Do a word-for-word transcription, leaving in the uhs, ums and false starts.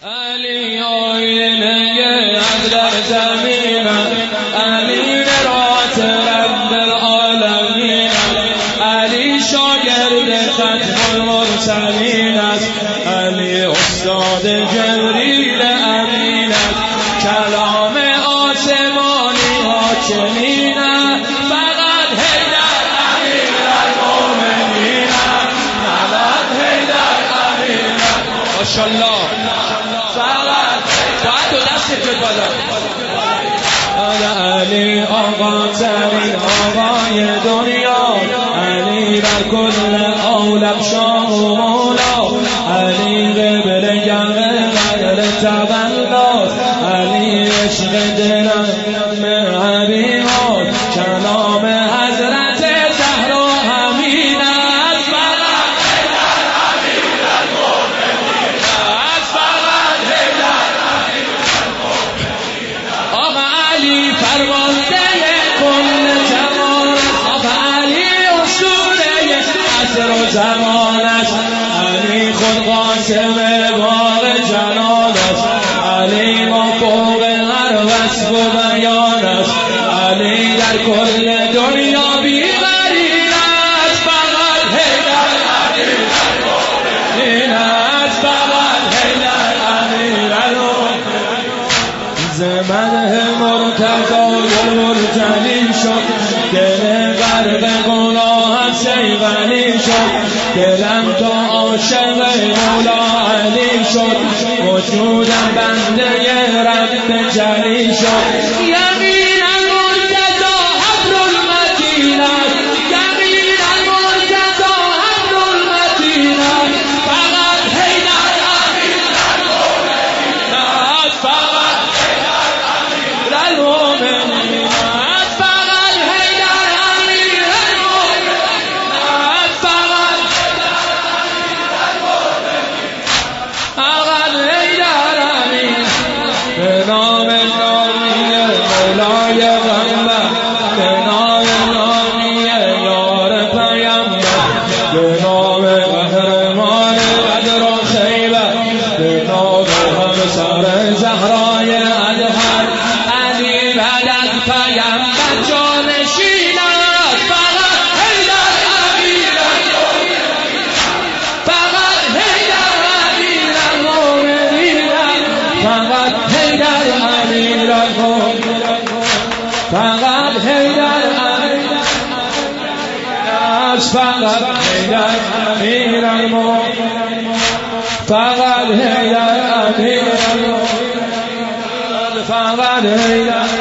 علی آینه از در زمین، علی نرات رب العالمین، علی شاگرد ختم المرسلین است، علی استاد جبریل امین است، کلام آسمانی حاکمین است، فقط حیدر امیر المؤمنین است، فقط حیدر امیر. ماشاءالله باید دو دست جد بالا. علی آقا ترین آقای دنیا، علی بر کل عالم شاه و مولا، علی قبل گرم غیر تولد، علی عشق دلم حبیبات، کلام حضرت زهرا همین است، فقط حیدر امیر المؤمنین است، فقط حیدر امیر المؤمنین. آقا علی فرمانده کل جهان است، آقا علی اسطوره عصر و زمان است، علی خود قاسم باغ جلال است، علی ما فوق هر وصف و بیان است، علی در کل دنیا بی غریر است، فقط حیدر امیر المؤمنین است، فقط حیدر امیر المؤمنین. ز مدح مرتضی المرجلی شد، دل غرق گناه سیغلی شد، دلم تو عاشق مولا علی شد، وجودم بنده رب جلی شد. یقین المرتضی حبر المتین است، یقین المرتضی حبر المتین است، فقط حیدر امیر المؤمنین است، فقط حیدر امیر المؤمنین است، فقط حیدر امیر المؤمنین است، فقط فقط حیدر امیر. به نام نامی مولای غمبر، به نام نامی یار پیمبر، به نام قهرمان بدر و خیبر، به نام همسر زهرای اطهر، علی بعد از پیمبر جانشین است، فقط حیدر امیر المؤمنین، فقط حیدر امیر المؤمنین، فقط حیدر امیر المؤمنین، فقط حیدر امیر است، فقط حیدر امیر المؤمنین، فقط حیدر امیر المؤمنین، فقط حیدر